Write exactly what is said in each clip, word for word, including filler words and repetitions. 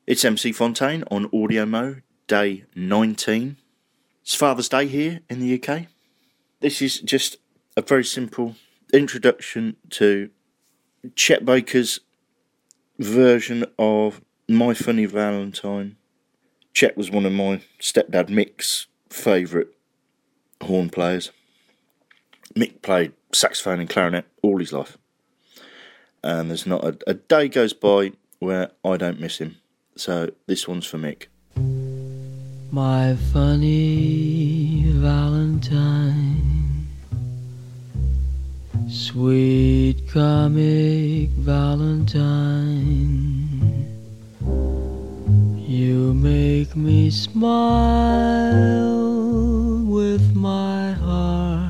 It's M C Fontaine on Audio Mo, day nineteen. It's Father's Day here in the U K. This is just a very simple introduction to Chet Baker's version of My Funny Valentine. Chet was one of my stepdad Mick's favourite horn players. Mick played saxophone and clarinet all his life, and there's not a, a day goes by where I don't miss him. So this one's for Mick. My funny Valentine, sweet comic Valentine, you make me smile with my heart.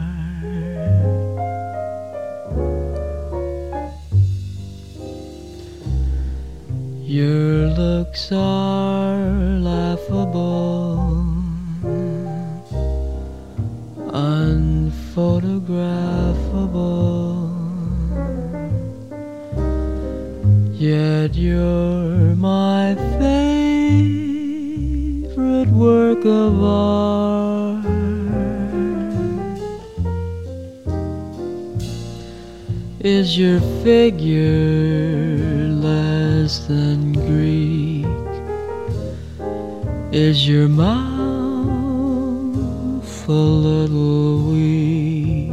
Your looks are laughable, unphotographable, yet you're my favorite work of art. Is your figure less than Greek? Is your mouth a little weak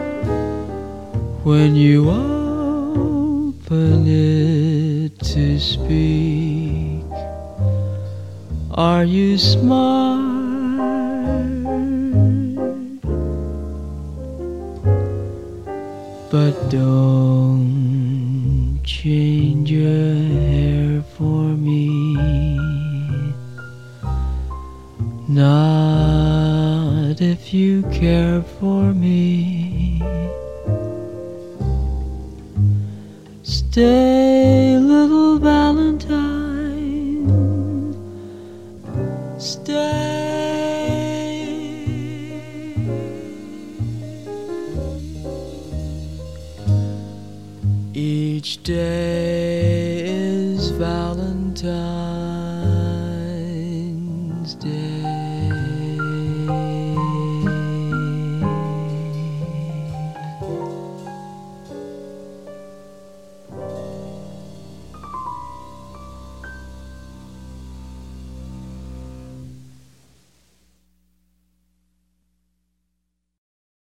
when you open it to speak? Are you smart? But don't change your hair for me, not if you care for me. Stay, little Valentine, stay. Each day is Valentine.